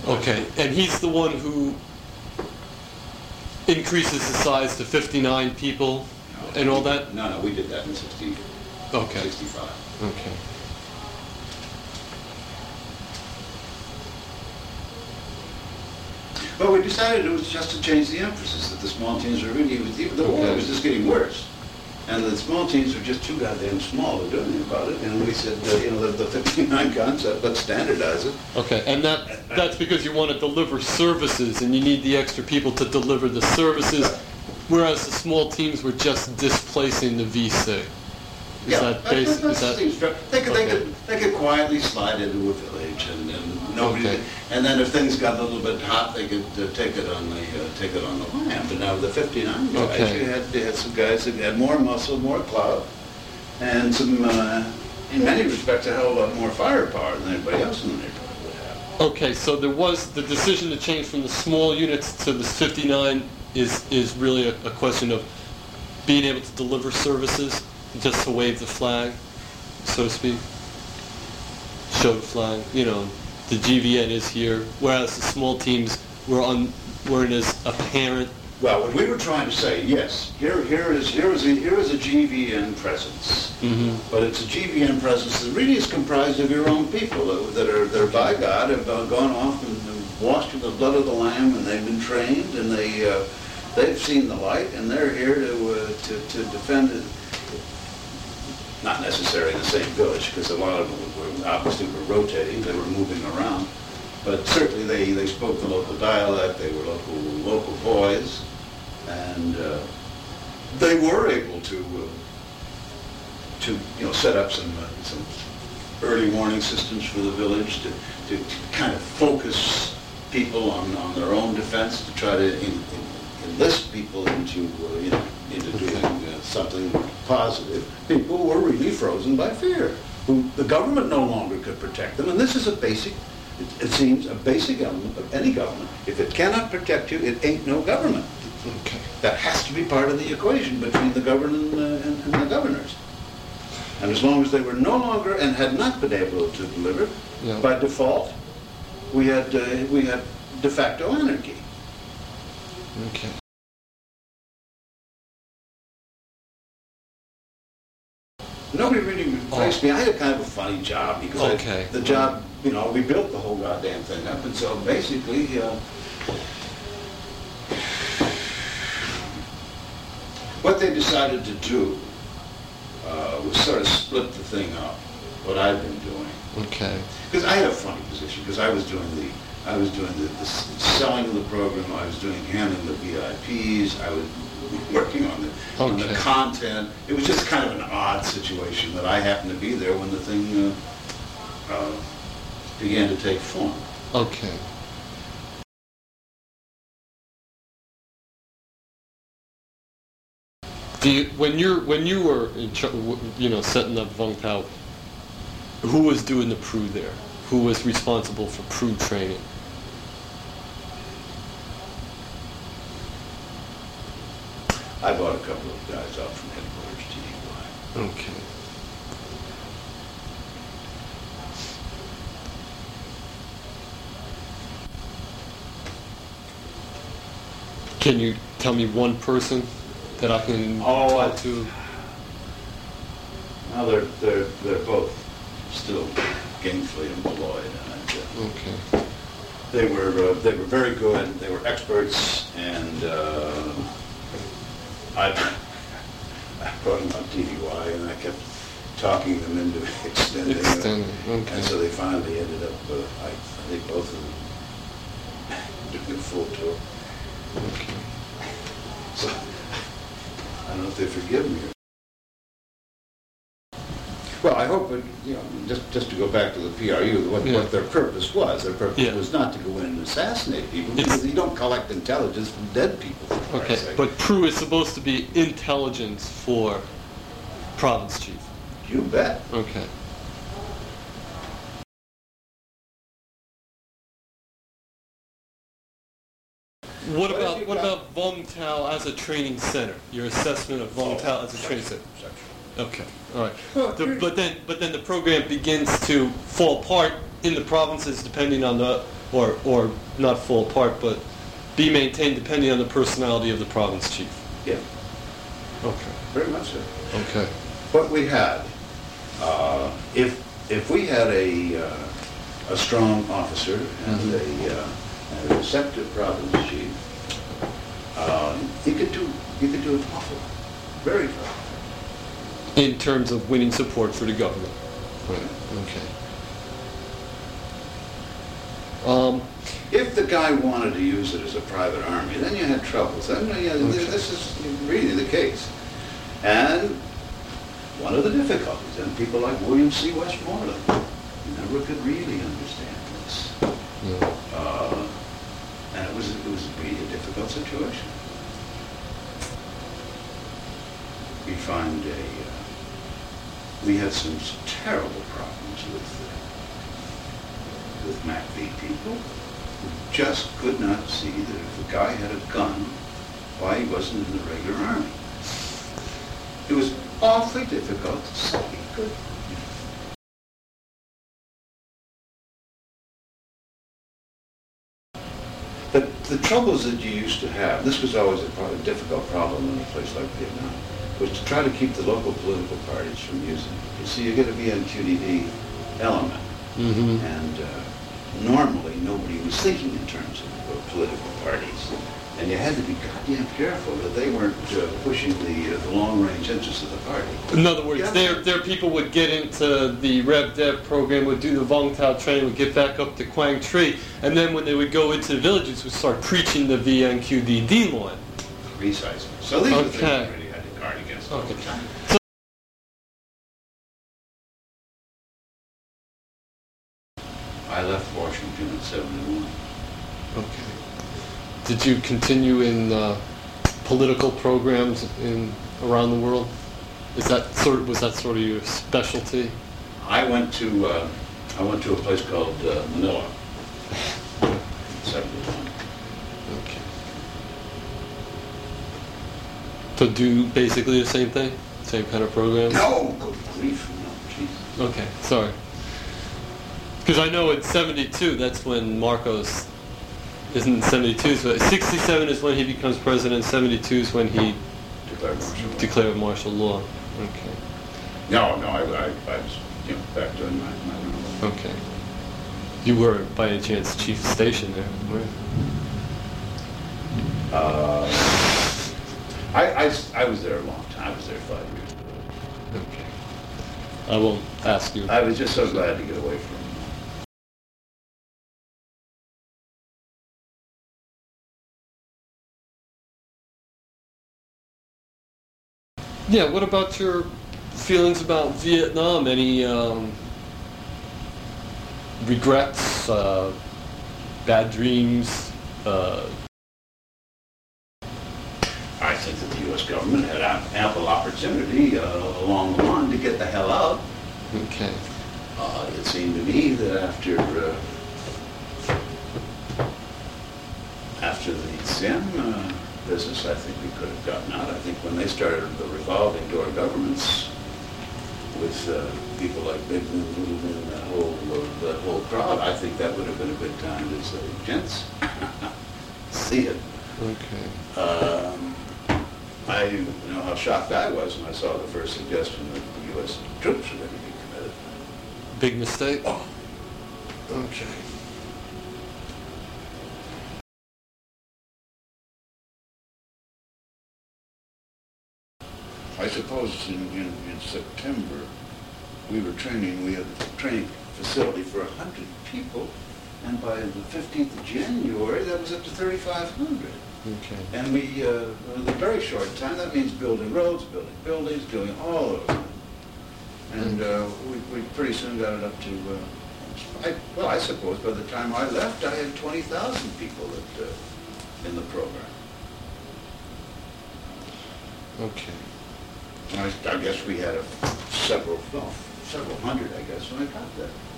Okay, and he's the one who increases the size to 59 people and all that? No, we did that in 65. Okay. But we decided it was just to change the emphasis, that the small teams were really, the war was just getting worse. And the small teams were just too goddamn small to do anything about it. And we said, the 59 concept, let's standardize it. Okay, and that's because you want to deliver services, and you need the extra people to deliver the services, whereas the small teams were just displacing the VC. They could quietly slide into a village, and nobody. Okay. And then if things got a little bit hot, they could take it on the lam. But now with the 59 guys, you had some guys that had more muscle, more clout, and some, in many respects, a hell of a lot more firepower than anybody else in the neighborhood would have. Okay, so there was the decision to change from the small units to the 59 is really a question of being able to deliver services, just to wave the flag, so to speak. Show the flag, the GVN is here, whereas the small teams weren't as apparent. Well, what we were trying to say, yes, here is a GVN presence, but it's a GVN presence that really is comprised of your own people that are by God, have gone off and washed in the blood of the Lamb, and they've been trained, and they've seen the light, and they're here to defend it. Not necessarily in the same village, because a lot of them were rotating, they were moving around. But certainly they spoke the local dialect, they were local boys, and they were able to set up some early warning systems for the village to kind of focus people on their own defense, to try to enlist people into doing something positive. People were really frozen by fear. The government no longer could protect them, and this is it seems a basic element of any government. If it cannot protect you, it ain't no government. Okay. That has to be part of the equation between the government and the governors. And as long as they were no longer and had not been able to deliver, by default, we had de facto anarchy. Okay. Nobody really replaced me. I had a kind of a funny job because the job, we built the whole goddamn thing up, and so basically, what they decided to do was sort of split the thing up. What I've been doing. Okay. Because I had a funny position because I was doing the selling of the program. I was handling the VIPs. I was working on the content. It was just kind of an odd situation that I happened to be there when the thing began to take form. Okay. When you were setting up Vung Tau, who was doing the PRU there? Who was responsible for PRU training? I brought a couple of guys up from headquarters to EY. Okay. Can you tell me one person that I can talk to? Well, they're both still gainfully employed. Okay. They were very good. They were experts, and I brought them on TDY, and I kept talking them into extending. Okay. And so they finally ended up. I think both of them did a full tour. Okay. So I don't know if they forgive me. Well, I hope it, just to go back to the PRU, what their purpose was. Their purpose was not to go in and assassinate people, because you don't collect intelligence from dead people. Okay, but PRU is supposed to be intelligence for province chief. You bet. Okay. What about Vung Tau as a training center? Your assessment of Vung Tau as a training center. Okay, all right. But then the program begins to fall apart in the provinces depending on or not fall apart, but be maintained depending on the personality of the province chief. Yeah, Okay. very much so. Okay. What we had, if we had a strong officer and a receptive province chief, he could do an awful lot, very well. In terms of winning support for the government. Right. Okay. If the guy wanted to use it as a private army, then you had troubles. Then this is really the case. And one of the difficulties, and people like William C. Westmoreland never could really understand this. Yeah. And it was really a difficult situation. We had some terrible problems with MACV people who just could not see that if a guy had a gun, why he wasn't in the regular army. It was awfully difficult to say he could. But the troubles that you used to have, this was always a difficult problem in a place like Vietnam, was to try to keep the local political parties from using it. You see, you get a VNQDD element, and normally nobody was thinking in terms of political parties, and you had to be goddamn careful that they weren't pushing the long-range interests of the party. In other words, their people would get into the Rev Dev program, would do the Vong Tao training, would get back up to Quang Tri, and then when they would go into the villages, would start preaching the VNQDD line. Precisely. So these are the things that really had to guard against all the time. I left Washington in '71. Okay. Did you continue in political programs around the world? Was that sort of your specialty? I went to a place called Manila. '71. Okay. To do basically the same thing, same kind of program? No, good grief, no, jeez. Okay, sorry. Because I know in '72, that's when Marcos isn't 72, so 67 is when he becomes president, 72 is when he declared martial law. Okay. No, I was back doing my role. Okay. You were, by any chance, chief of station there, right? I was there a long time. I was there 5 years. Okay. I won't ask you. I was just so glad to get away from him. Yeah, what about your feelings about Vietnam? Any regrets, bad dreams? I think that the U.S. government had ample opportunity along the line to get the hell out. Okay. It seemed to me that after the SIM business, I think we could have gotten out. I think when they started the revolving door governments with people like Bigman, Littleman, that whole crowd, I think that would have been a good time to say, gents, see it. Okay. I know how shocked I was when I saw the first suggestion that the U.S. troops were going to be committed. Big mistake? Oh. Okay. I suppose in September we had a training facility for 100 people, and by the 15th of January that was up to 3,500. Okay. And we, in a very short time, that means building roads, building buildings, doing all of it. And we pretty soon got it up to, I suppose by the time I left, I had 20,000 people in the program. Okay. And I guess we had several hundred, I guess, when I got there.